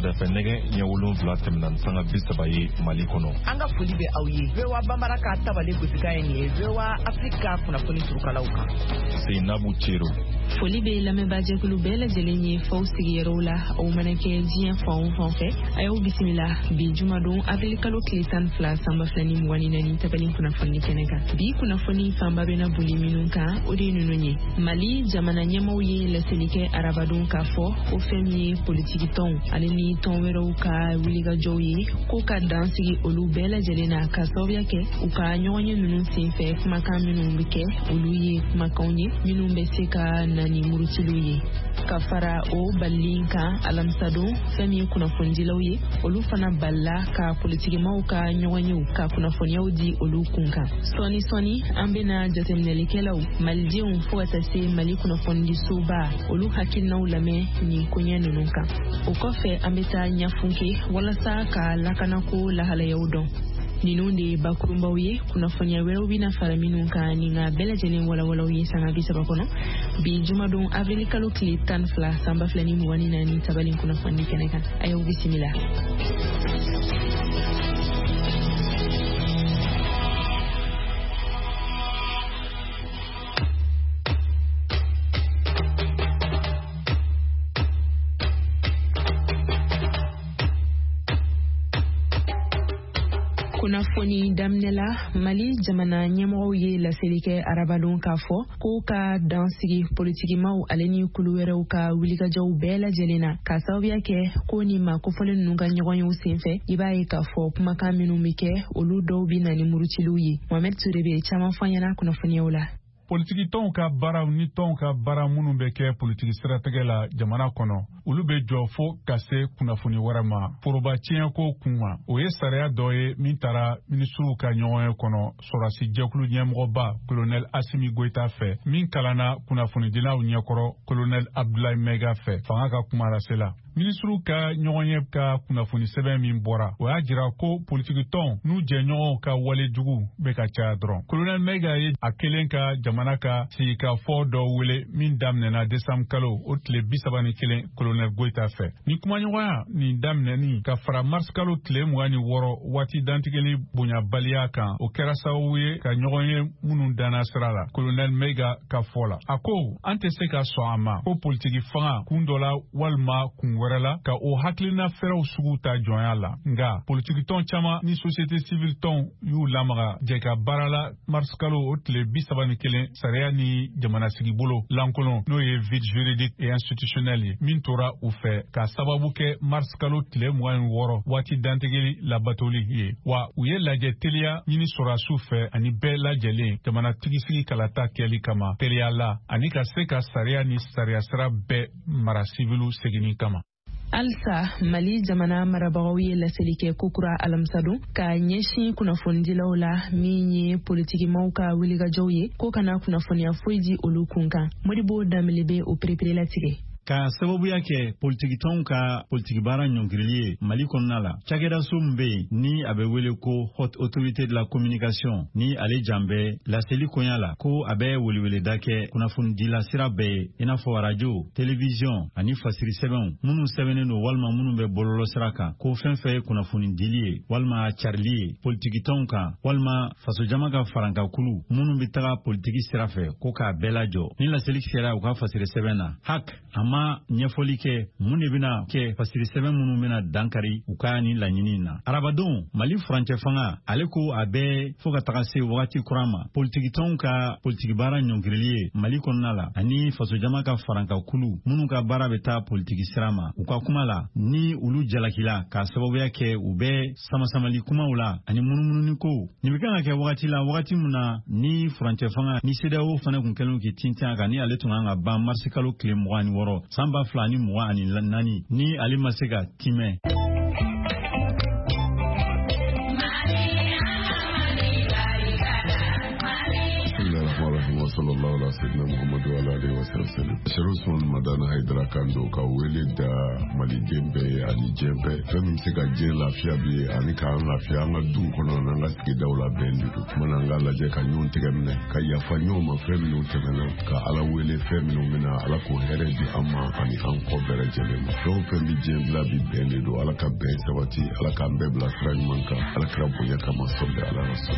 Sɔgɔmada fɛ nɛgɛ ɲɛ 7 tɛmɛna sanga 30 ye Mali kɔnɔ. An ka foli bɛ aw ye. VOA Bambara ka tabale gosika ye nin ye. VOA Afrika kunnafoni surukalaw kan. Seinabu Cero. Foli bɛ lamɛnbaajɛkulu bɛɛ lajɛlen ye faw sigiyɔrɔw la aw mana kɛ diɲɛ fan o fan fɛ a y'aw bisimila bi jumadon avril kalo tile 12 sanba 2024 tabali kunnafoni kɛnɛ kan. Bi kunnafoni fanba bɛna boli minnu kan o de ye ninnu ye. Mali jamana ɲɛmaw ye laseli kɛ arabadon k'a fɔ o fɛn min ye politiki tɔnw ale ni tɔn wɛrɛw ka wulikajɔw ye k'u ka dan sigi olu bɛɛ lajɛlen na ka sababuya kɛ u ka ɲɔgɔnye ninnu senfɛ kumakan minnu bɛ kɛ olu ye kumakanw ye minnu bɛ se ka nani murutilu ye ka fara o balin kan alamisadon fɛn min ye kunnafonidilaw ye olu fana balila ka politikimaw ka ɲɔgɔnyew ka kunnafoniyaw di olu kun kan sɔni an bɛna jateminɛlikɛlaw malidenw fo ka taa se Mali kunnafonidisoba olu hakilinaw lamɛn ni koɲɛ ninnu kan o kɔfɛ an bɛ taa ɲafunke walasa ka lakanako lahalayaw dɔn ninnu de bakurunbaw ye kunnafoniya wɛrɛw bɛna fara minnu kan ni nka bɛɛ lajɛlen walawalaw ye sanga 30 kɔnɔ bi jumadon avril kalo tile 12 sanba 2024 tabali kunnafoni kɛnɛ kan a y'aw bisimila. Kunnafoni daminɛla Mali jamana ɲɛmɔgɔw ye laseli kɛ arabadon k'a fɔ k'u ka dansigi politikimaw ale ni kulu wɛrɛw ka wulikajɔw bɛɛ lajɛlen na ka sababuya kɛ ko ni ma kofɔlen ninnu ka ɲɔgɔnyew senfɛ i b'a ye k'a fɔ kumakan minnu bɛ kɛ olu dɔw bɛ na ni murutiliw ye. Mohamed Touré bɛ caman fɔ ɲɛna kunnafoniyaw la. Politiki tɔnw ka baaraw ni tɔnw ka baara minnu bɛ kɛ politiki siratigɛ la jamana kɔnɔ olu bɛ jɔ fo ka se kunnafoni wɛrɛ ma foroba tiɲɛko kun ma o ye sariya dɔ ye min taara minisiriw ka ɲɔgɔnye kɔnɔ sɔrɔsi jɛkulu ɲɛmɔgɔba kolonɛl Asimi Goita fɛ min kalanna kunnafonidilaw ɲɛkɔrɔ kolonɛl Abdoulaye Maiga fɛ fanga ka kuma lasela. Minisiriw ka ɲɔgɔnye ka kunnafoni sɛbɛn min bɔra o y'a jira ko politiki tɔn n'u jɛɲɔgɔnw ka wale jugu bɛ ka caya dɔrɔn. Kolonɛl Maiga ye a kelen ka jamana ka sigikafɔ dɔ wele min daminɛna desanbu kalo o tile 31 kolonɛl Goita fɛ. Ni kumaɲɔgɔnya nin daminɛni ka fara mars kalo tile 26 waati dantigɛli bonyabaliya kan o kɛra sababu ye ka ɲɔgɔnye minnu danna sira la. Kolonɛl Maiga ka fɔ la a ko an tɛ se ka sɔn a ma ko politiki fanga kun dɔ la walima kun wɛrɛ la ka o hakilina fɛrɛw sugu ta jɔnya la nga politiki tɔn caman ni société civile tɔn y'u lamaga jɛ ka baara la mars kalo o tile 31 sariya ni jamana sigi bolo lankolon n'o ye vide juridique et institutionnel ye min tora u fɛ ka sababu kɛ mars kalo tile 26 waati dantigɛli labatoli ye wa u ye lajɛ teliya ɲini sɔrɔsiw fɛ ani bɛɛ lajɛlen jamana tigisigi kalata kɛli kama teliya la ani ka se ka sariya ni sariya sira bɛɛ mara sivilu segini kama. Alsa Mali jamana marabagaw ye laseli kɛ kokura alamisadon ka ɲɛsin kunnafonidilaw la min ye politikimaw ka wulikajɔw ye ko kana kunnafoniya foyi di olu kun kan. Modibo Damele bɛ o perepere latigɛ. Ka sababuya kɛ politiki tɔnw ka politiki baara ɲɔngirili ye Mali kɔnɔna la cakɛdaso min bɛ yen ni a bɛ wele ko haute autorité de la communication ni ale jan bɛ laseli koɲa la ko a bɛ weleweleda kɛ kunnafonidila sira bɛɛ ye i n'a fɔ radio télévision ani fasiri sɛbɛnw minnu sɛbɛnnen don walima minnu bɛ bɔlɔlɔ sira kan ko fɛn fɛn ye kunnafonidili ye walima carili ye politiki tɔnw kan walima fasojama ka farankakulu minnu bɛ taga politiki sira fɛ ko k'a bɛɛ lajɔ ni laseli sera u ka fasiri sɛbɛn na hak ma ɲɛfɔli kɛ mun de bɛna kɛ fasiri sɛbɛn minnu bɛna dankari u ka ni laɲini na arabadon Mali furancɛ fanga ale ko a bɛ fo ka taga se wagati kura ma politiki tɔnw ka politiki baara ɲɔngirili ye Mali kɔnɔna la ani fasojama ka farankakulu minnu ka baara bɛ taa politiki sira ma u ka kuma la ni olu jalakila ka sababuya kɛ u bɛ samasamali kumaw la ani munumununi ko nin bɛ kan ka kɛ wagati la wagati min na ni furancɛ fanga ni CEDEAO fana kun kɛlen k'i tintin kan ni ale tun kan ka ban mars kalo tile 26 sanba 2024 ni ale ma se ka timɛ. sallallahu alaihi wasallam Muhammadu alaihi wasallam Sharusman Madana Haidara Kando ka wele da Mali Jembe ani Jembe fɛn se ka jɛ lafiya bi ani ka lafiya an ka du kɔnɔ an ka sigidaw la bɛn de don kuma an ka lajɛ ka ɲɔgɔn tigɛ minɛ ka yafa ɲɔgɔn ma fɛn minnu tɛmɛna ka ala wele fɛn minnu mina ala ko hɛrɛ di an ma ani an kɔ bɛɛ lajɛlen ma fɛn o fɛn bi diɲɛ bila bi bɛn de don ala ka bɛn sabati ala k'an bɛɛ bila sira ɲuman kan ala kira bonya kama sɔli ala rasul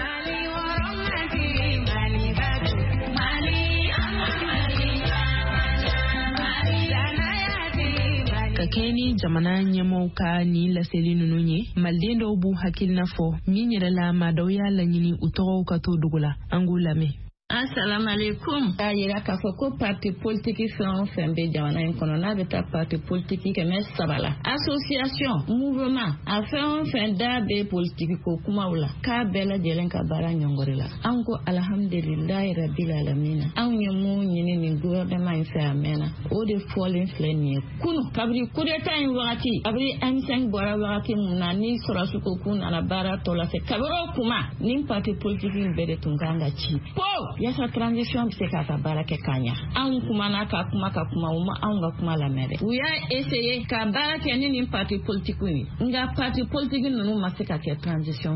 ka kɛ ni jamana ɲɛmɔgɔw ka ni laseli ninnu ye maliden dɔw b'u hakilina fɔ min yɛrɛ la maa dɔw y'a laɲini u tɔgɔw ka to dogo la an k'u lamɛn. Assalamu alaikum. A yira k'a fɔ ko parti politique fɛn o fɛn bɛ jamana in kɔnɔ n'a bɛ taa parti politique kɛmɛ 3 la association mouvement a fɛn o fɛn da bɛ politique ko kumaw la k'a bɛɛ lajɛlen ka baara ɲɔngɔri la an ko alhamdulilahi rabbil alamin anw ye mun ɲini nin gouvernement in fɛ a mɛnna o de fɔlen filɛ nin ye kunu kabiri coup d'état in wagati kabiri M5 bɔra wagati mun na ni sɔrɔsi ko k'u nana baara tɔ la fɛ kabiri o kuma nin parti politique in bɛɛ de tun kan ka ci yasa transition bɛ se k'a ka baara kɛ ka ɲa anw kumana ka kuma u ma anw ka kuma lamɛn dɛ u y'a essayer ka baara kɛ ni nin parti politique ye nka parti politique ninnu ma se ka kɛ transition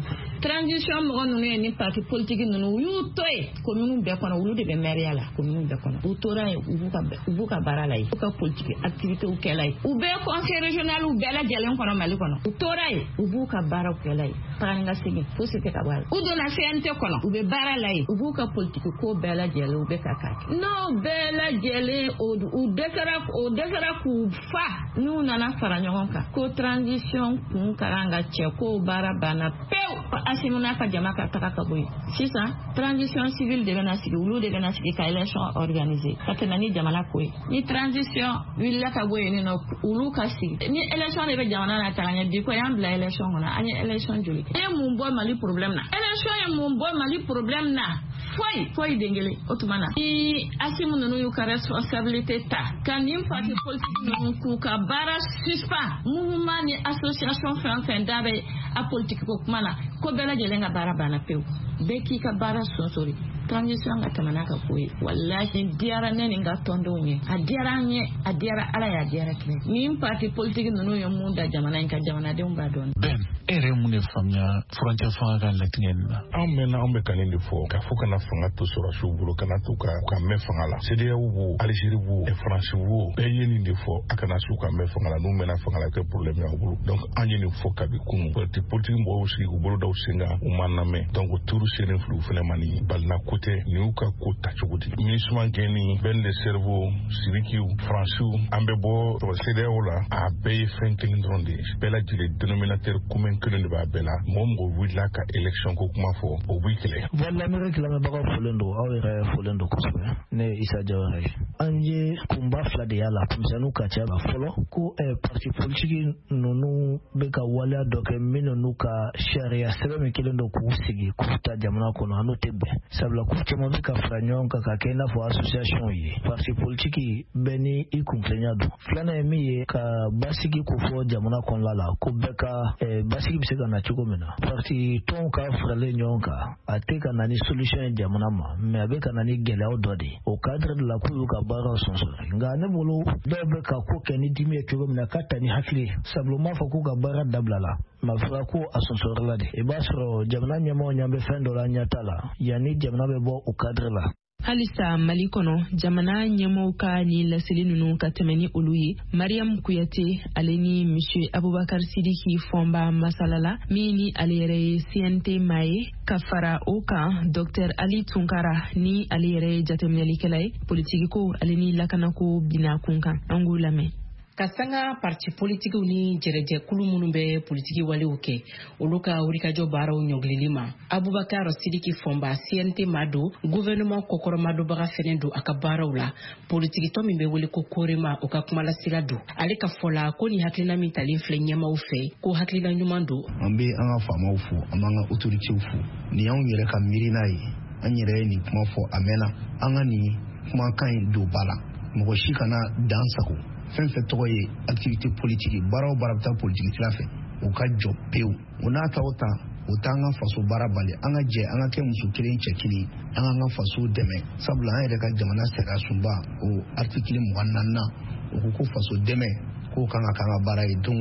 mɔgɔ ninnu ye nin parti politique ninnu u y'u to yen commune bɛɛ kɔnɔ olu de bɛ maire la commune bɛɛ kɔnɔ u tora yen u b'u ka baara la yen u ka politique activité u kɛla yen u bɛ conseil régional u bɛɛ lajɛlen kɔnɔ Mali kɔnɔ u tora yen u b'u ka baara kɛla yen taga ni ka segin fosi tɛ ka bɔ a la u donna CNT kɔnɔ u bɛ baara la yen u b'u ka politique ko bɛɛ lajɛlen u bɛ ka kɛ n'o bɛɛ lajɛlen u dɛsɛra k'u fa n'u nana fara ɲɔgɔn kan ko transition kun ka kan ka cɛ ko baara banna pewu Asimu n'a ka jama ka taga ka bɔ yen sisan transition civile de bɛna sigi olu de bɛna sigi ka élection organiser ka tɛmɛ ni jamana ko ye ni transition wulila ka bɔ yen nɔ olu ka sigi ni élection de bɛ jamana na taga ɲɛ bi ko y'an bila élection kɔnɔ an ye élection joli kɛ e mun bɔ Mali problème na élection ye mun bɔ Mali problème na foyi dengele o tuma na ni Asimu ninnu y'u ka responsabilité ta ka nin parti politique ninnu k'u ka baara suspend mouvement ni association fɛn o fɛn da bɛ a politique ko kuma na ko bɛɛ lajɛlen ka baara banna pewu bɛɛ k'i ka baara sonsori transition ka tɛmɛ n'a ka ko ye wallahi diyara ne ni n ka tɔndenw ye a diyara an ye a diyara ala ye a diyara kɛnɛ nin parti politique ninnu ye mun da jamana in ka jamanadenw b'a dɔn. Ben e yɛrɛ mun de faamuya frontière fanga ka latigɛ nin na. Anw mɛnna anw bɛ ka nin de fɔ k'a fɔ kana fanga to sɔrɔsiw bolo kana to ka mɛn fanga la CEDEAO wo Algérie wo France wo bɛɛ ye nin de fɔ a kana s'u ka mɛn fanga la n'u mɛnna fanga la kɛ problème y'aw bolo donc an ye nin fɔ kabi kunun parti politique mɔgɔw sigi k'u bolo daw sen kan u ma lamɛn donc turu seren fili u fɛnɛ ma ni balina ko tɛ nin y'u ka ko ta cogo di MINUSMA gɛnni Ben de Cerveau Sirikiw Faransiw an bɛ bɔ CEDEAO la a bɛɛ ye fɛn kelen dɔrɔn de bɛɛ lajɛlen dénominateur commun kelen de b'a bɛɛ la mɔgɔ wulila ka élection ko kuma fɔ o b'i kɛlɛ. Voilà Amérique lamɛnbagaw folen don aw yɛrɛ folen don kosɛbɛ ne ye Isa Jawara ye an ye kunba fila de y'a la komisɛnninw ka ca fɔlɔ ko parti politique ninnu bɛ ka waleya dɔ kɛ minnu n'u ka sariya sɛbɛn min kelen don k'u sigi k'u ta jamana kɔnɔ an n'o tɛ bɛn sabula ko caman bɛ ka fara ɲɔgɔn kan ka kɛ i n'a fɔ association ye parti politique bɛɛ ni i kunfɛnya don filanan ye min ye ka basigi ko fɔ jamana kɔnɔla la ko bɛɛ ka basigi bɛ se ka na cogo min na parti tɔnw ka faralen ɲɔgɔn kan a tɛ ka na ni solution ye jamana ma mais a bɛ ka na ni gɛlɛyaw dɔ de o cadre de la k'u y'u ka baaraw sɔnsɔrɔ nka ne bolo dɔw bɛ ka ko kɛ ni dimi ye cogo min na k'a ta ni hakili sabula u m'a fɔ k'u ka baara dabila la ma fɔra ko a sɔnsɔrɔ la de i b'a sɔrɔ jamana ɲɛmɔgɔw ɲɛ bɛ fɛn dɔ la ɲɛ t'a la yanni jamana bɛ bɔ o cadre la. Halisa Mali kɔnɔ jamana ɲɛmɔgɔw ka ni laseli ninnu ka tɛmɛ ni olu ye Mariam Kuyate ale ni Monsieur Abubakar Sidiki Fɔnba masalala min ni ale yɛrɛ ye CNT maa ye ka fara o kan Dr Ali Tunkara ni ale yɛrɛ ye jateminɛlikɛla ye politiki ko ale ni lakanako bina kun kan an k'u lamɛn. Ka sanga parti politique ni jɛrɛjɛkulu minnu bɛ politiki walew kɛ olu ka wulikajɔ baaraw ɲɔgilili ma Abubakar Sidiki Fɔnba CNT ma don gouvernement kɔkɔrɔma dɔbaga fɛnɛ don a ka baaraw la politikitɔ min bɛ wele ko Korema o ka kumalasira don ale ka fɔla ko ni hakilina min talen filɛ ɲɛmaw fɛ ko hakilina ɲuman don an bɛ an ka faamaw fo an b'an ka autoritew fo ni anw yɛrɛ ka miirina ye an yɛrɛ ye nin kuma fɔ a mɛnna an ka nin kumakan in don ba la mɔgɔ si kana dan sago fɛn fɛn tɔgɔ ye activité politique baaraw baara bɛ taa politique sira fɛ o ka jɔ pewu o n'a ta o ta o t'an ka faso baara bali an ka jɛ an ka kɛ muso kelen cɛ kelen an ka faso dɛmɛ sabula an yɛrɛ ka jamana sariya sunba o article 24 o ko faso dɛmɛ k'o kan ka baara ye don o don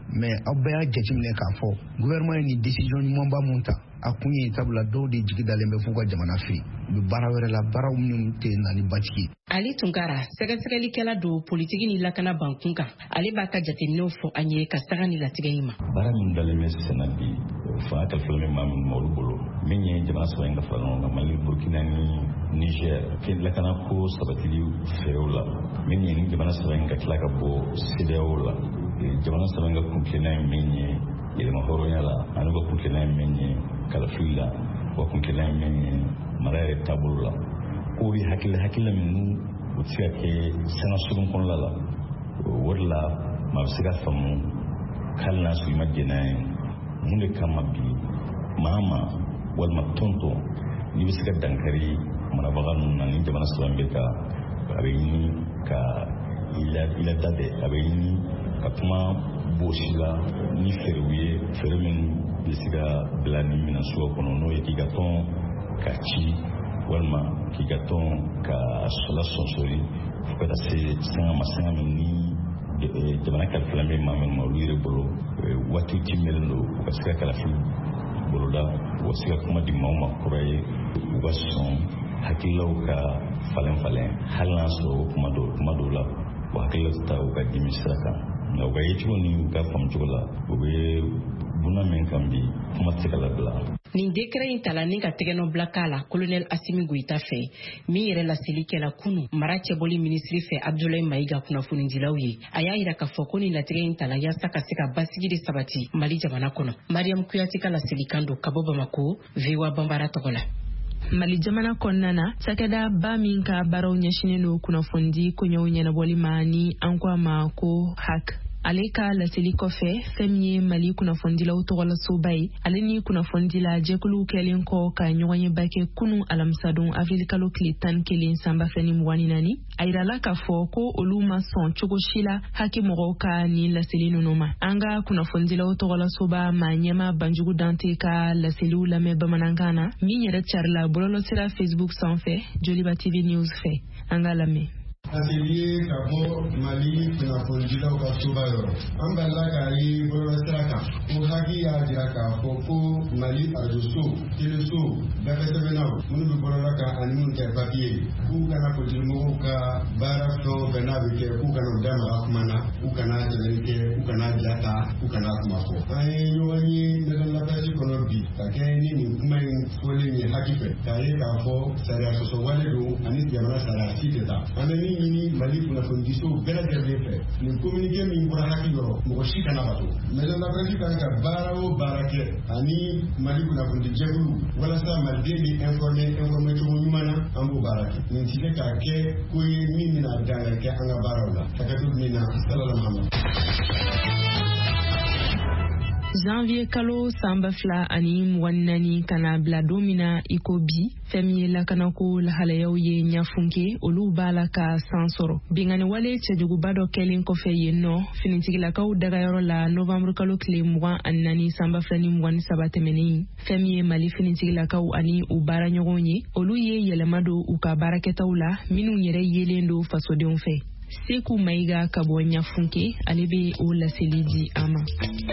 mais aw bɛɛ y'a jateminɛ k'a fɔ gouvernement ye nin décision ɲumanba mun ta a kun ye sabula dɔw de jigi dalen bɛ f'u ka jamana firi u bɛ baara wɛrɛ la baaraw minnu tɛ na ni batigi ye. Ali Tunkara sɛgɛsɛgɛlikɛla don politiki ni lakana bankun kan ale b'a ka jateminɛw fɔ an ye ka saga ni latigɛ in ma. Baara min dalen bɛ sɛnɛ bi fanga kalifa bɛ maa min ma olu bolo min ye jamana saba in ka fara ɲɔgɔn kan Mali, Burkina ni Niger ke lakana ko sabatili fɛɛrɛw la min ye ni jamana saba in ka tila ka bɔ CEDEAO la jamana saba in ka kuntilenna ye min ye yɛlɛma hɔrɔnya la ani ka kuntilenna ye min ye kalafili la wa kuntilenna ye min ye mara yɛrɛ taabolo la ko bi hakilila min u tɛ se ka kɛ sanga surun kɔnɔla la o de la maa bɛ se ka faamu k'ali n'a sɔrɔ i ma jɛn n'a ye mun de kama bi maa ma walima tɔntɔn n'i bɛ se ka dankari marabaga ninnu na ni jamana saba bɛ ka a bɛ ɲini ka i ladabɛn a bɛ ɲini ka kuma bosi la ni fɛɛrɛw ye fɛɛrɛ min bɛ se ka bila ni minɛnsuguw kɔnɔ n'o ye k'i ka tɔn ka ci walima k'i ka tɔn ka sola sɔnsori fo ka taa se sanga min ni jamana kalifa bɛ maa min ma olu yɛrɛ bolo waati timɛlen don u ka se ka kalafi boloda u ka se ka kuma di maaw ma kura ye u ka sɔn hakililaw ka falen hali n'a sɔrɔ kuma dɔw la u hakililaw tɛ taa u ka dimi sira kan nka u ka ye cogo ni u ka faamu cogo la u bɛ buna min kan bi kuma tɛ se ka labila. Nin décret in tala ni ka tɛgɛnɔ bila k'a la colonel Assimi Goïta fɛ min yɛrɛ laseli kɛla kunu mara cɛbɔli ministri fɛ Abdoulaye Maïga kunnafonidilaw ye a y'a yira k'a fɔ ko nin latigɛ in tala yaasa ka se ka basigi de sabati Mali jamana kɔnɔ. Mariam Kuyate ka laselikan don ka bɔ Bamako VOA Bambara tɔgɔ la. Mali jamana kɔnɔna na cakɛda ba min ka baaraw ɲɛsinen don kunnafoni koɲɛw ɲɛnabɔli ma ni an ko a ma ko HAC. Ale ka laseli kɔfɛ fɛn min ye Mali kunnafonidilaw tɔgɔlasoba ye ale ni kunnafonidila jɛkuluw kɛlen kɔ ka ɲɔgɔnyeba kɛ kunu alamisadon avril kalo tile 11 sanba fɛni 24 a yirala k'a fɔ ko olu ma sɔn cogo si la haki mɔgɔw ka ni laseli ninnu ma. An ka kunnafonidilaw tɔgɔlasoba ma ɲɛma Banjugu Dante ka laseliw lamɛn bamanankan na min yɛrɛ carila bɔlɔlɔsira Facebook sanfɛ Joliba TV News fɛ. An ka lamɛn. Atelier ka bɔ Mali kunnafonidilaw ka soba yɔrɔ an balila k'a ye bɔlɔlɔsira kan ko haki y'a jira k'a fɔ ko Mali arajoso teleso dafɛsɛbɛnnaw minnu bɛ bɔlɔlɔ kan ani minnu tɛ papiye k'u kana politigimɔgɔw ka baara fɛn o fɛn n'a bɛ kɛ k'u kana u da maga kuma na k'u kana sɛbɛnni kɛ k'u kana jata k'u kana kuma fɔ. An ye ɲɔgɔn ye maison de la presse kɔnɔ bi ka kɛ ni nin kuma in fɔlen ye haki fɛ k'a ye k'a fɔ sariya sɔsɔ wale don ani jamana sariya si tɛ taa. An bɛ min ɲini Mali kunnafonidiso bɛɛ lajɛlen fɛ nin communiqué min bɔra haki yɔrɔ mɔgɔ si kana bato. Maison de la presse kan ka baara o baara kɛ ani Mali kunnafonidi jɛkulu walasa maliden bɛ informé cogo ɲuman na an b'o baara kɛ. Nin tɛ se k'a kɛ ko ye min bɛna dankari kɛ an ka baaraw la. Hakɛto min na Salala Mahamadu. Janvier kalo sanba 2024 kana bila don min na i ko bi fɛn min ye lakanako lahalayaw ye ɲafunke olu b'a la ka san sɔrɔ. Bingani wale cɛjuguba dɔ kɛlen kɔfɛ yen nɔ finitigilakaw dagayɔrɔ la novembre kalo tile 24 sanba 2023 tɛmɛnen fɛn min ye Mali finitigilakaw ani u baara ɲɔgɔn ye olu ye yɛlɛma don u ka baarakɛtaw la minnu yɛrɛ yelen don fasodenw fɛ. Seku Maïga ka bɔ ɲafunke ale bɛ o laseli di a ma.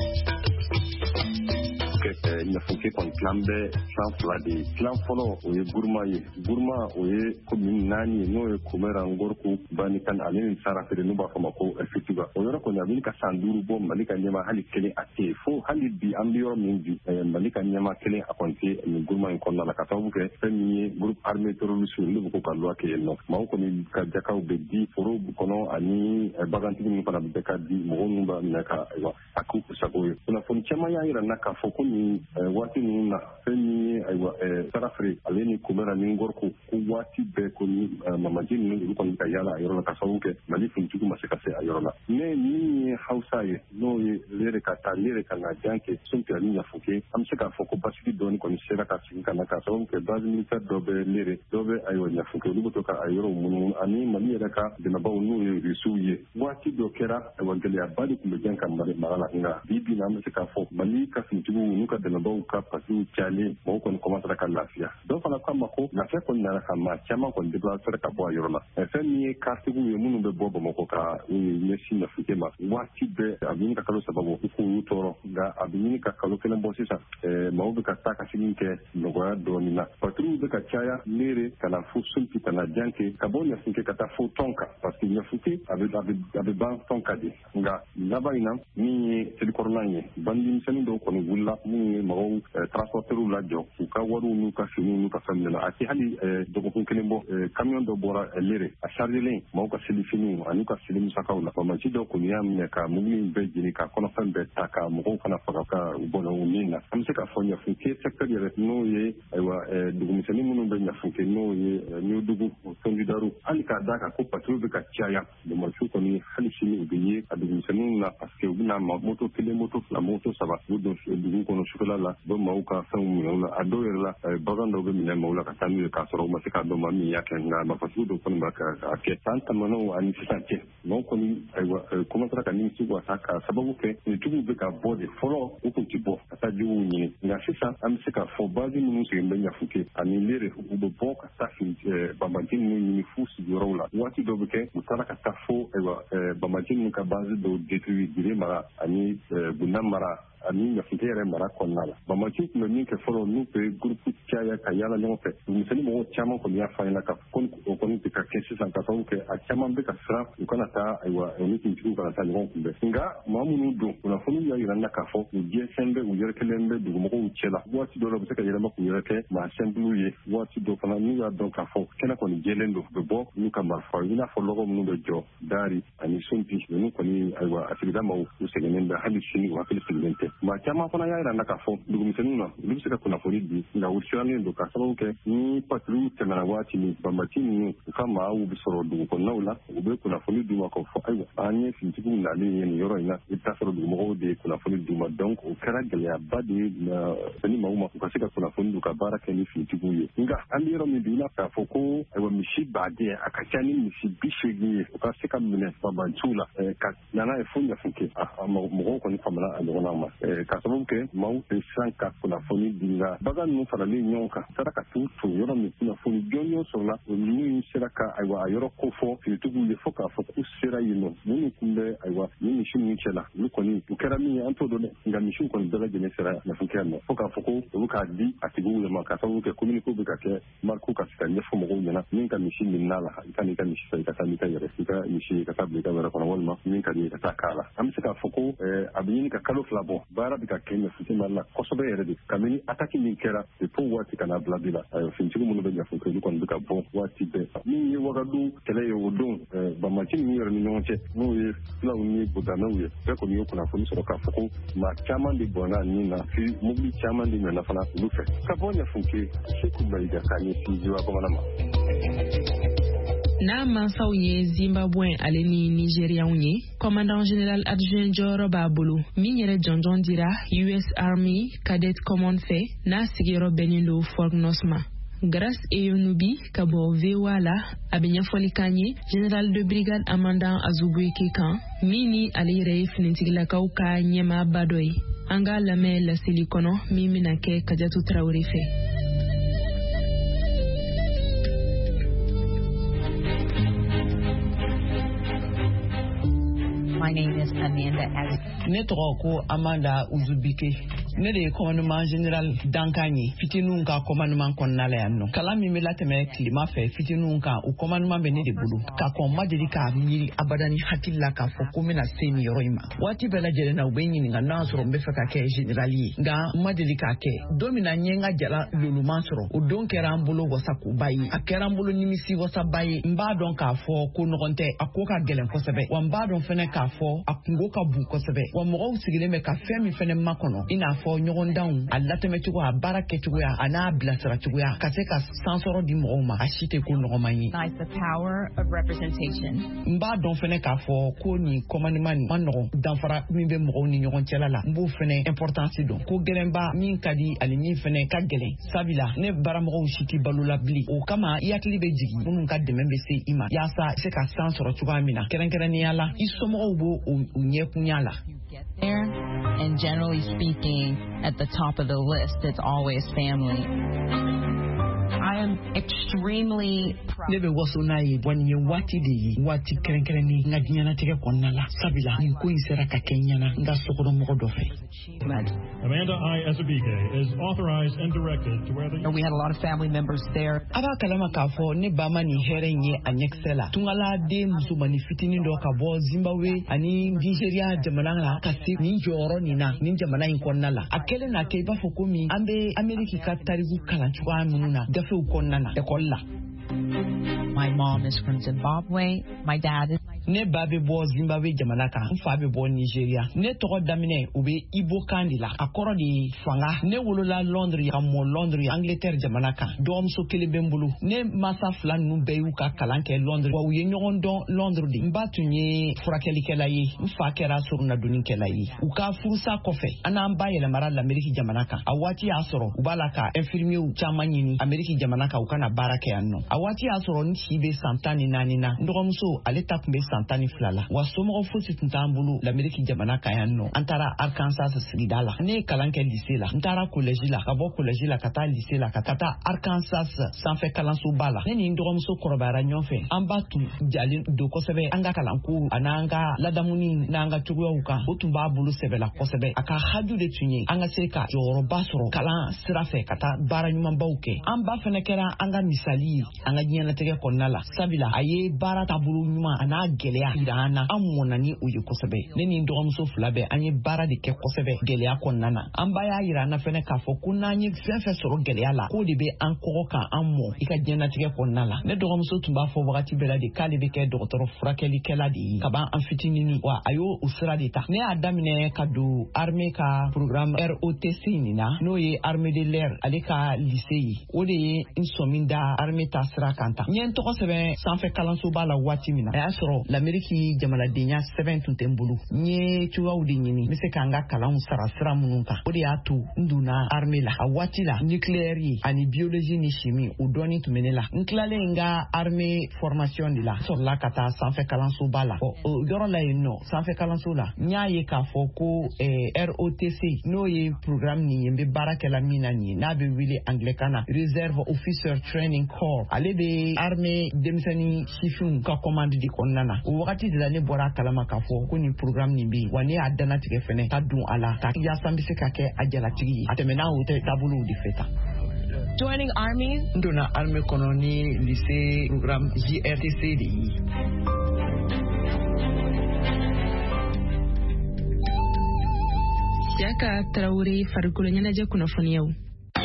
Ɲafunke kɔni plan bɛ plan fila de ye. Plan fɔlɔ o ye Gurma ye. Gurma o ye commune 4 ye n'o ye Komera, Ngorko, Banikan ani ni Sarafere n'u b'a fɔ ma ko Fitiba. O yɔrɔ kɔni a bɛ ka san 5 bɔ Mali ka ɲɛma hali kelen a tɛ yen. Fo hali bi an bɛ yɔrɔ min bi Mali ka ɲɛma kelen a kɔni tɛ nin Gurma in kɔnɔna la ka sababu kɛ fɛn min ye groupe armé terroriste olu bɛ ko ka loi kɛ yen nɔ. Maaw kɔni ka jakaw bɛ di foro kɔnɔ ani bagantigi ninnu fana bɛ ka di mɔgɔw ninnu b'a minɛ ka a k'u sago ye. Kunnafoni caman y'a yira n na k'a fɔ ko nin waati ninnu na fɛn min ye Sarafere ale ni Komera ni Ngorko ko waati bɛɛ ko ni mamaji ninnu olu kɔni ka yaala a yɔrɔ la ka sababu kɛ Mali finitigiw ma se ka se a yɔrɔ la. Mais min ye Hausa ye n'o ye ne ka na jan kɛ Sunkuya ni Ɲafunke an bɛ se k'a fɔ ko basigi dɔɔni kɔni sera ka sigi ka na ka sababu kɛ base militaire dɔ bɛ Lere dɔ bɛ Ɲafunke olu bɛ to ka a yɔrɔ munumunu ani Mali yɛrɛ ka dɛmɛbaaw n'o ye Rusiw ye. Waati dɔ kɛra gɛlɛyaba de tun bɛ jan ka Mali mara la nka bi bi in na an bɛ se k'a fɔ Mali ka finitigiw n'u ka dɛmɛbaaw ka pasiw cayalen mɔgɔw kɔni commencera ka lafiya dɔw fana k'a ma ko lafiya kɔni nana ka maa caman kɔni déplacera ka bɔ a yɔrɔ la fɛn min ye karitigiw ye minnu bɛ bɔ bamakɔ ka ɲɛsin ɲafuke ma waati bɛɛ a bɛ ɲini ka kalo saba bɔ u k'u tɔɔrɔ nka a bɛ ɲini ka kalo kelen bɔ sisan maaw bɛ ka taa ka segin kɛ nɔgɔya dɔɔnin na patrouille bɛ ka caya leere ka na fo sulpi ka na janke ka bɔ ɲafuke ka taa fo tɔnka parce que ɲafuke a bɛ ban tɔnka de nka laban in na min ye selikɔrɔlan ye bandimisɛnnin dɔw kɔni wulila minnu ye mɔgɔw transporteurs lajɔ k'u ka wariw n'u ka finiw n'u ka fɛn minɛ a tɛ hali dɔgɔkun kelen bɔ camion dɔ bɔra leere a chargelen maaw ka selifiniw ani ka seli musakaw la bamaci dɔ kɔni y'a minɛ ka mobili in bɛɛ jeni ka kɔnɔfɛn bɛɛ ta ka mɔgɔw fana faga ka bɔnɔ min na an bɛ se k'a fɔ ɲafuke secteur yɛrɛ n'o ye ayiwa dugumisɛnnin minnu bɛ ɲafuke n'o ye ɲɔdugu tɔngidaru hali k'a da kan ko patrouille bɛ ka caya bamaciw kɔni hali sini u bɛ ye a dugumisɛnninw na parce que u bɛna moto kelen moto fila moto saba u don dugu kɔnɔ sufɛla la u bɛ maaw ka fɛnw minɛ u la a dɔw yɛrɛ la bagan dɔw bɛ minɛ maaw la ka taa n'u ye k'a sɔrɔ u ma se k'a dɔn maa min y'a kɛ nka marifatigi dɔw kɔni b'a kɛ san tɛmɛnenw ani sisan cɛ maaw kɔni ayiwa commencera ka nimisi wasa ka sababu kɛ finitigiw bɛ ka bɔ de fɔlɔ u tun ti bɔ ka taa juguw ɲini nka sisan an bɛ se k'a fɔ base minnu sigilen bɛ ɲafuke ani leere u bɛ bɔ ka taa bamaji ninnu ɲini fu sigiyɔrɔw la waati dɔw bɛ kɛ u taara ka taa fo ayiwa bamaji ninnu ka base dɔw détruire dire mara ani bunda mara ani ɲafuke yɛrɛ mara kɔnɔna la bamaci tun bɛ min kɛ fɔlɔ n'u bɛ gurupu caya ka yaala ɲɔgɔn fɛ dugumisɛnnin mɔgɔw caman kɔni y'a fɔ an ɲɛna ka o kɔni tɛ ka kɛ sisan ka sababu kɛ a caman bɛ ka siran u kana taa ayiwa ni kuntigiw kana taa ɲɔgɔn kunbɛn nka maa minnu don kunnafoniw y'a yira n na k'a fɔ u jɛsɛn bɛ u yɛrɛ kelen bɛ dugumɔgɔw cɛ la waati dɔw la u bɛ se ka yɛlɛma k'u yɛrɛ kɛ maa sɛnbuluw ye waati dɔw fana n'u y'a dɔn k'a fɔ kɛnɛ kɔni jɛlen don u bɛ bɔ n'u ka marifa i n'a fɔ lɔgɔ minnu bɛ jɔ dari ani sunpi ninnu kɔni ayiwa a sigida maaw u sɛgɛnnen bɛ hali sini u hakili sigilen tɛ maa caman fana y'a yira n na k'a fɔ dugumisɛnninw na olu bɛ se ka kunnafoni di nka u sirannen don ka sababu kɛ ni patrouille tɛmɛna waati min bamaci ninnu u ka maaw bɛ sɔrɔ dugu kɔnɔnaw la u bɛ kunnafoni d'u ma k'o fɔ ayiwa an ye finitigiw nalen ye nin yɔrɔ in na i bɛ taa sɔrɔ dugumɔgɔw de ye kunnafoni d'u ma donc o kɛra gɛlɛyaba de ye ni maaw ma u ka se ka kunnafoni d'u ka baara kɛ ni finitigiw ye nka an bɛ yɔrɔ min bi i n'a k'a fɔ ko ayiwa misi baden a ka ca ni misi 80 ye u ka se ka minɛ bamaciw la ka nana ye fo ɲafuke mɔgɔw kɔni faamana a ɲɔgɔnna ma ka sababu kɛ maaw tɛ siran ka kunnafoni di nka bagan ninnu faralen ɲɔgɔn kan taara ka t'u to yɔrɔ min kunnafoni jɔnjɔn sɔrɔla o minnu sera ka ayiwa a yɔrɔ ko fɔ finitigiw ye fo k'a fɔ k'u sera yen nɔ minnu tun bɛ ayiwa ni misi ninnu cɛ la olu kɔni u kɛra min ye an t'o dɔn dɛ nka misiw kɔni bɛɛ lajɛlen sera ɲafuke yan nɔ fo k'a fɔ ko olu k'a di a tigiw de ma ka sababu kɛ communiqué bɛ ka kɛ marque ka se ka ɲɛfɔ mɔgɔw ɲɛna min ka misi minɛ la i ka n'i ka misi sa i ka taa n'i ka yɛrɛ i ka misi i ka taa bila i ka wɛrɛ kɔnɔ walima min ka di i ka taa k'a la an bɛ se k'a fɔ ko a bɛ ɲini ka kalo 2 bɔ baara bɛ ka kɛ ɲafuke mali la kosɛbɛ yɛrɛ de kabini attaque min kɛra depuis waati kana bila bi la finitigiw minnu bɛ ɲafuke olu kɔni bɛ ka bɔ waati bɛɛ min ye wagadu kɛlɛ ye o don bamaci ninnu yɛrɛ ni ɲɔgɔn cɛ n'o ye fulaw ni budanaw ye bɛɛ kɔni ye kunnafoni sɔrɔ k'a fɔ ko maa caman de bɔnna nin na fi mobili caman de nana fana olu fɛ ka bɔ ɲafuke Seku Mayiga k'a ɲɛsin Jiwa Bamanan ma. N'a mansaw ye Zimbabwe ale ni Nigérianw ye commandant général adjoint jɔyɔrɔ b'a bolo min yɛrɛ jɔnjɔn dira US Army Cadet Command fɛ n'a sigiyɔrɔ bɛnnen don Fort Knox ma. Grace Eyonubi ka bɔ VOA la a bɛ ɲɛfɔli k'an ye général de brigade Amanda Azubuike kan min ni ale yɛrɛ ye finitigilakaw ka ɲɛmaaba dɔ ye an k'a lamɛn laseli kɔnɔ min bɛna kɛ Kajatu Traoré fɛ. My name is Amanda Ne tɔgɔ ko Amanda Uzubike. Ne de ye commandement général Dankani fitininw ka commandement kɔnɔna la yan nɔ. Kalan min bɛ latɛmɛ tilema fɛ fitininw kan o commandement bɛ ne de bolo. Ka kɔn ma deli k'a miiri abada ni hakili la k'a fɔ ko n bɛna se nin yɔrɔ in ma. Waati bɛɛ lajɛlen na u bɛ ɲininka n'a sɔrɔ n bɛ fɛ ka kɛ général ye. Nka n ma deli k'a kɛ. Don min na n ye n ka jala luluman sɔrɔ o don kɛra an bolo wasakoba ye. A kɛra an bolo nimisi wasaba ye. N b'a dɔn k'a fɔ ko nɔgɔn tɛ a ko ka gɛlɛn kosɛbɛ. Wa n b'a dɔn fɛnɛ k'a fɔ a kungo ka bon kosɛbɛ. Wa mɔgɔw sigilen bɛ ka fɛn min fɛnɛ makɔnɔ i n'a fɔ ɲɔgɔndanw a latɛmɛcogo a baara kɛcogoya a n'a bilasiracogoya ka se ka sansɔrɔ di mɔgɔw ma a si tɛ ko nɔgɔman ye. N b'a dɔn fɛnɛ k'a fɔ ko nin commandement nin ma nɔgɔn danfara min bɛ mɔgɔw ni ɲɔgɔn cɛla la n b'o fɛnɛ importance dɔn ko gɛlɛnba min ka di ani min fɛnɛ ka gɛlɛn sabula ne baaramɔgɔw si tɛ balo la bilen o kama i hakili bɛ jigin minnu ka dɛmɛ bɛ se i ma yaasa se ka san sɔrɔ cogoya min na kɛrɛnkɛrɛnnenya la i somɔgɔw b'o u ɲɛkunya la. And generally speaking, at the top of the list, it's always family. I am extremely proud. Nebe waso na yi wani wati de wati krenkreni ngadiana tege konnala sabila ko insera ka kenyana nga sokoro mo do fe. Amanda I. Ezebike is authorized and directed to where the... We had a lot of family members there. Aba kalama ka fo ne ba mani herenye anyexela tungala de musumani fitini ndo ka bo Zimbabwe ani Nigeria jamananga kasi ni joro ni na ni jamana in konnala akele na ke ba fokomi ambe America ka tarigu kala chwa mununa dafe ukonnana e kolla. My mom is from Zimbabwe. My dad is... Ne babe bo Zimbabwe jamanaka mfabe bo Nigeria ne toko damine ube Ibo kandila akoro di fanga ne wolola Londres kamo Londres Angleterre jamanaka dom so kele bembulu ne masa flan nu beyu ka kalanke Londres wa uye nyogon don Londres di mbatunye furakeli kela yi mfakera suruna duni kela yi uka furusa kofe ana mbaye la mara l'Amerique jamanaka awati asoro ubalaka infirmier u chamanyini Amerique jamanaka ukana barake anno awati asoro nchibe santani nanina ndogomso aleta kumbe santani flala wasomo fosi tuntambulu l'Amérique jamana kayanno antara Arkansas sigidala ne kalanke lycée la antara collège la kabo collège la kata lycée la kata Arkansas sanfe kalansu bala ne ni ndogom so korobara nyonfe ambatu jali do kosebe anga kalanku ananga ladamuni nanga tugo uka otumba bulu sebe la kosebe aka haju de tunye anga seka joro basoro kala sirafe kata bara nyuma bauke amba fenekera anga misali anga nyana tege konnala sabila aye bara tabulu nyuma ana gelea idana amona ni uyu kosebe neni ndogomso flabe anye bara de ke kosebe gelea konnana amba ya irana fene kafo kuna nyi fefe soro gelea la ko de be ankoro ka ammo ika jena tike konnala ne dogomso tumba fo wakati bela de kale be ke docteur frakeli kela di kaba amfitini ni wa ayo usra de ta ne adamine kadu armée ka programme ROTC ni na no ye armée de l'air aleka lycée o de insominda armée tasra kanta nyen to kosebe sanfe kalanso bala wati mina ya soro l'Amérique jamala denya 7 tuntembulu nye chuwa udinini mise kanga kalan sarasira mununka odi atu nduna armée la awati la nucléaire ani biologie ni chimie udoni tumenela nklale nga armée formation de la sur la kata sanfe kalan so bala yoro la no sanfe kalan so la nyaaye ka foko ROTC no ye programme ni yembe baraka la mina ni na be wili anglais kana reserve officer training corps ale be armée demsani chifun ka commande di konnana wakati de la ne bora kalama ka fo ko ni programme ni bi wani adana tike fene ta dun ala ta ya sambise ka ke ajala tigi atemena wote tabulu di feta. Joining armies ndona armée koloni lycée programme JRTC di Yaka Traoré farikolo nyanaje kuna foni yau.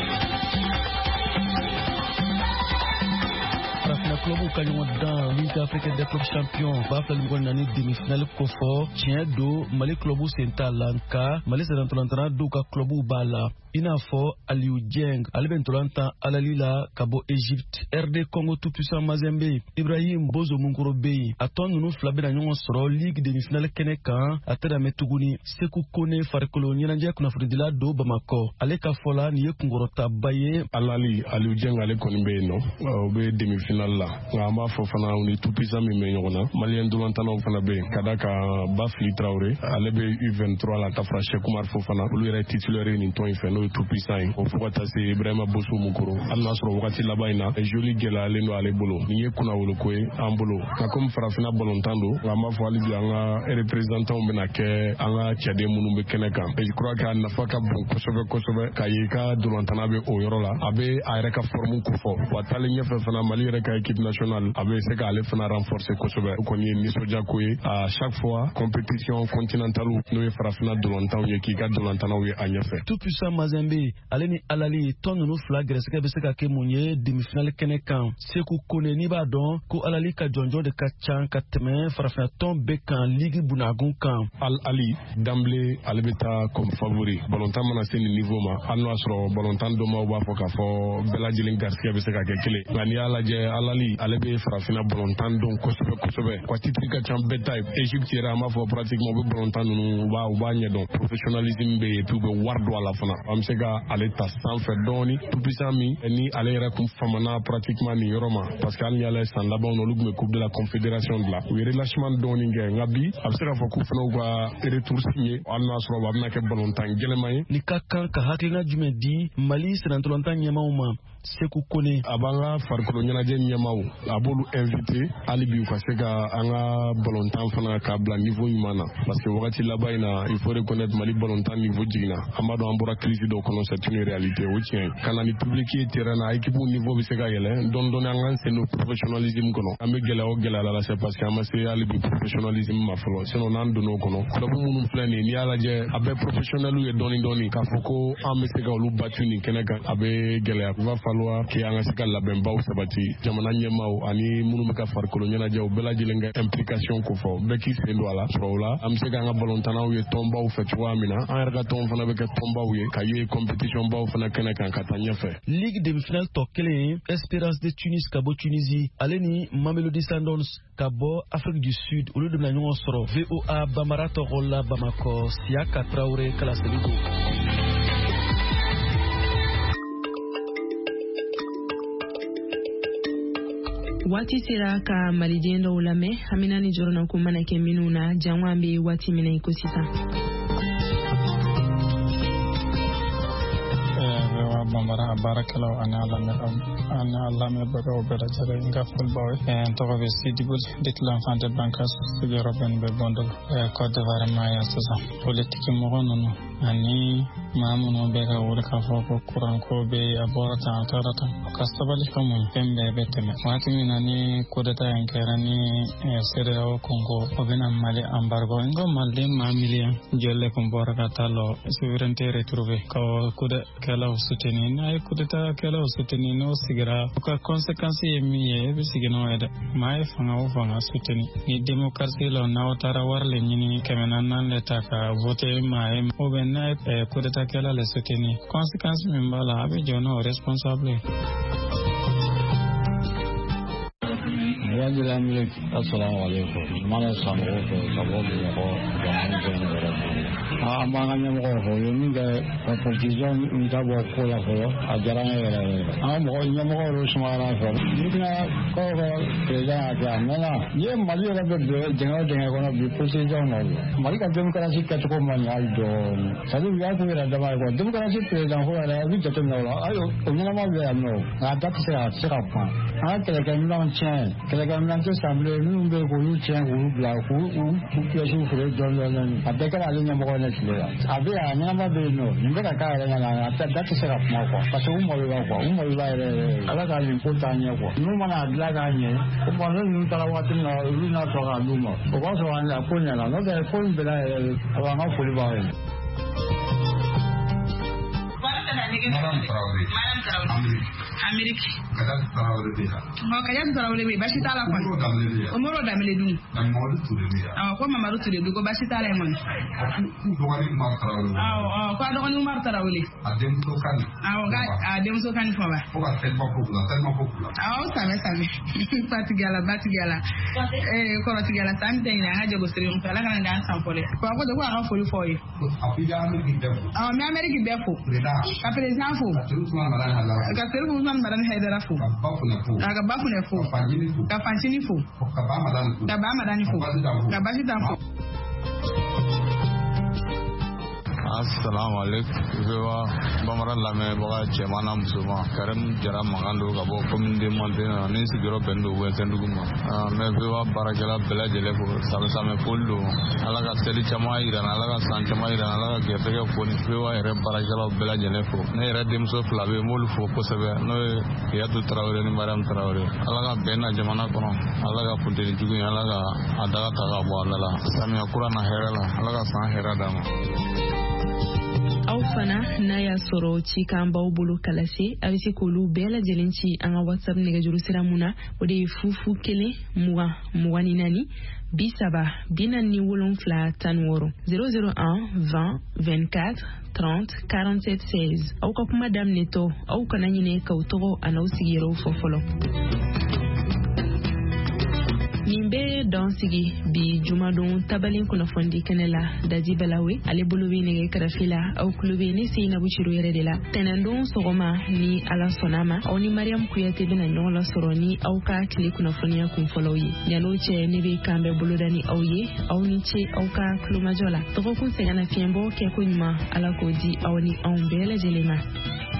Club Kalion dans Ligue africaine des clubs champions Bafla Limgon nani demi-finale Kofo Chien do Mali Club Senta Lanka Mali Serantolantana do ka club Bala Inafo Aliou Dieng Alibentolanta Alalila Kabo Egypte RD Congo tout puissant Mazembe Ibrahim Bozo Munkoro Bey Aton nous flabé na nyon soro Ligue demi-finale Kenekan Atera Metuguni Sekou Kone Farikolo Nyanandia kuna Fridila do Bamako Aleka Fola Niye Kungorota Baye Alali Aliou Dieng ale konimbe no Obe demi-finale la ngamba fo fana on est tout puissant mi menyona malien dolantano fana be kadaka Bafli Traoré ale be U23 la tafra Cheikh Oumar Fofana lu yere titulaire ni ton ifeno tout puissant o fota se Ibrahima Bosso Mukoro amna soro wakati la bayna joli gela ale no ale bolo ni yekuna wolo ko en bolo ka comme farafina bolontando ngamba fo ali anga représentant mena ke anga tiade munu be keneka et je crois que na faka bon kosobe kayika dolantana be o yorola abe ayre ka formu ko fo watale nyefe fana mali yere ka équipe nationale avait ce qu'elle fait renforcer Kosovo qu'on y Nisoja Koué à chaque fois compétition continentale nous y farafina de longtemps y qui garde de longtemps oui à n'y faire tout puissant Mazembe aleni alali ton nous flag reseka beseka ke munye demi-finale Kenekan Sekou Kone ni badon ko alali ka jonjon de kachan kateme farafina ton bekan ligue bunagun kan Al Ali d'emblée alibeta comme favori bolontan menacé le niveau ma alno asro bolontan doma wa foka fo Bella Djilin Garcia beseka ke kele ngani alaje alali alebe farafina bolontan don kosobe kwa titrika cham betaille Egypte era ma fo pratiquement be bolontan nu ba nye don professionnalisme be tout be wardo ala fana am an bɛ se ka ale ta sanfɛ dɔɔni puissant min ni ale yɛrɛ kun famana pratiquement nin yɔrɔ ma parce que hali ni ala san labanw na olu tun bɛ coupe de la confédération dilan u ye relâchement dɔɔni kɛ nka bi a bɛ se k'a fɔ k'u fana u ka retour signé hali n'a sɔrɔ a bɛna kɛ balontan gɛlɛman ye. Ni ka kan ka hakilina jumɛn di Mali sɛnɛntolantan ɲɛmaaw ma Seku Kone? A b'an ka farikolo ɲɛnajɛ ɲɛmaaw a b'olu invité hali bi u ka se ka an ka balontan fana k'a bila niveau ɲuman na parce que wagati laban in na il faut reconnaître Mali balontan niveau jiginna an b'a dɔn an bɔra crise dɔw kɔnɔ c'est une réalité o tiɲɛ ye ka na ni public ye terrain na équipe niveau bɛ se ka yɛlɛ dɔɔni dɔɔni an k'an sen don professionnalisme kɔnɔ an bɛ gɛlɛya o gɛlɛya la c'est parce que an ma se hali bi professionnalisme ma fɔlɔ sinon n'an donn'o kɔnɔ club minnu filɛ nin n'i y'a lajɛ a bɛ professionnel ye dɔɔni dɔɔni k'a fɔ ko an bɛ se ka olu battu nin kɛnɛ kan a bɛ gɛlɛya va falloir que an ka se ka labɛnbaw sabati jamana ɲɛmaaw ani minnu bɛ ka farikolo ɲɛnajɛ u bɛɛ lajɛlen ka implication ko fɔ bɛɛ k'i sen don a la sɔrɔ o la an bɛ se k'an ka balontannaw ye tɔnbaw fɛ cogoya min na an yɛrɛ ka tɔn fana bɛ kɛ tɔnbaw ye ka ye compétition baw fana kɛnɛ kan ka taa ɲɛfɛ. Ligue demi-finale tɔ kelen Espérance de Tunis ka bɔ Tunisie ale ni Mamelodi Sundowns ka bɔ Afrique du Sud olu de bɛna ɲɔgɔn sɔrɔ VOA Bambara tɔgɔ la Bamakɔ Siaka Traoré Kalaseligo. Wati sera ka maliden dɔw lamɛn Amina ni jɔrɔna ko mana kɛ minnu na jango an bɛ waati min na iko sisan. Bambara barakalaw ana lamɛnbagaw bɛɛ lajɛlen n ka folibaw ye n tɔgɔ bɛ Sidibul Dicle l'enfant de Bankas sigiyɔrɔ bɛnnen bɛ Bondol Côte d'Ivoire ma yan sisan politiki mɔgɔ ninnu ani maa minnu bɛ ka wuli k'a fɔ ko kuranko bɛ a bɔra tan a taara tan o ka sabali ka mun fɛn bɛɛ bɛ tɛmɛ waati min na ni coup d'état in kɛra ni CEDEAO Congo o bɛna Mali embargo n ko maliden maa miliyɔn jɔlen kun bɔra ka taa lɔ souveraineté retrouvé ka coup d'état kɛlaw soutenir n'a ye coup d'état kɛlaw soutenir n'o sigira o ka conséquence ye min ye e bɛ sigi n'o ye dɛ maa ye fanga o fanga soutenir ni démocratie la n'aw taara wari le ɲini 400 le ta ka voter maa ye ou bien n'a ye coup d'état kɛla le soutenir conséquence min b'a la a bɛ jɔ n'o responsable ye. Assalamu alaikum. Mana sango ko sabo bi ko jama'an jama'a an b'an ka ɲɛmɔgɔw fɔ u ye min kɛ politisiyɛnw min ta bɔ ko la fɔlɔ a diyara n ye yɛrɛ yɛrɛ an ka ɲɛmɔgɔw de sumayara fɛ Burkina kɔrɔ président y'a kɛ a mɛnna n'i ye Mali yɛrɛ bɛ dingɛ o dingɛ kɔnɔ bi politisiyɛnw nɔ don Mali ka démocratie kɛcogo man ɲɛ hali dɔɔni c'est à dire u y'a k'u yɛrɛ dama ye quoi démocratie président ko yɛrɛ i bɛ jateminɛ o la ayi o ɲɛnama bɛ yan nɔ nka a da tɛ se ka pan an ka kɛlɛkɛminɛnw tiɲɛ kɛlɛkɛminɛn tɛ sanbilen minnu bɛ k'olu tiɲɛ k'olu bila k'u pièces feere dɔɔnin a bɛɛ kɛra ale ɲɛmɔgɔ ne tile la a bɛ yan ɲɛnama bɛ yen nɔ nin bɛ ka k'a yɛrɛ ɲɛna a da tɛ se ka kuma quoi parce que u malola quoi u malola yɛrɛ ala ka nin ko taa ɲɛ quoi n'u mana dilan k'a ɲɛ ko bon ne ninnu taara waati min na olu n'a sɔrɔ k'a d'u ma o b'a sɔrɔ a ko ɲɛna n'o tɛ ko in bɛɛ yɛrɛ a b'an ka foli b'aw ye. Madame Traoré. Amérique. Kajat Traoré bɛ yan. Kajat Traoré bɛ yen basi t'a la kɔni. Umaru Danbele dun. Mamadu Ture bɛ yan. Ko Mamadu Ture dun ko basi t'a la yen kɔni. K'u dɔgɔnin Umaru Traoré. Ko a dɔgɔnin Umaru Traoré. A denmuso Kani. A denmuso Kani fɔ wa. Fo ka tellement populaire. Samɛ. Batigala. Kɔrɔtigala san tɛ ɲinɛ an ka jago siri muso ala kana d'an san fɔlɔ. Ko a ko de ko a ka foli fɔ ye. A ko i bɛ Amérique bɛɛ fo. N bɛ Amérique bɛɛ fo. Ka président fo. Ka Serifu Usman Marani Haidara fo. Ka Bafunɛ fo. Ka Fancini fo. Ka Ba Madani fo. Ka Basita fo. Assalamu alaikum. Vewa Bambara lamɛnbaga cɛman n'a musoman Karim Jara mankan don ka bɔ commune de Mantena ni sigiyɔrɔ bɛnnen don Wɛnsendugu ma. N bɛ Vewa baarakɛla bɛɛ lajɛlen fo samɛ foli don ala ka seli caman yira n na ala ka san caman yira n na ala ka gɛrɛsɛgɛ fo ni Vewa yɛrɛ baarakɛlaw bɛɛ lajɛlen fo ne yɛrɛ denmuso fila bɛ yen n b'olu fo kosɛbɛ n'o ye Yatu Traoré ni Mariam Traoré ala ka bɛn na jamana kɔnɔ ala ka funteni jugu in ala ka a daga ta ka bɔ a da la samiya kura na hɛrɛ la ala ka san hɛrɛ d'a ma. Aw fana n'a y'a sɔrɔ ci k'an baw bolo kalase a bɛ se k'olu bɛɛ lajɛlen ci an ka WhatsApp nɛgɛjuru sira mun na o de ye 01 20 24 17 001 20 24 30 47 16 aw ka kuma daminɛtɔ aw kana ɲinɛ k'aw tɔgɔ a n'aw sigiyɔrɔw fɔ fɔlɔ. Nimbe don sigi bi jumadon tabalin kuna fondi kanela daji balawe ale bulubi ne karafila au klube ni sina buchiru yere de la tenandon sogoma ni ala sonama au ni Mariam Kuyate bina nyola soroni au ka kile kuna fonia kumfoloyi nyalo che ne be kambe buludani au ye au ni che au ka kluma jola to ko kun segana fiembo ke kunyma ala ko di au ni on bela jelema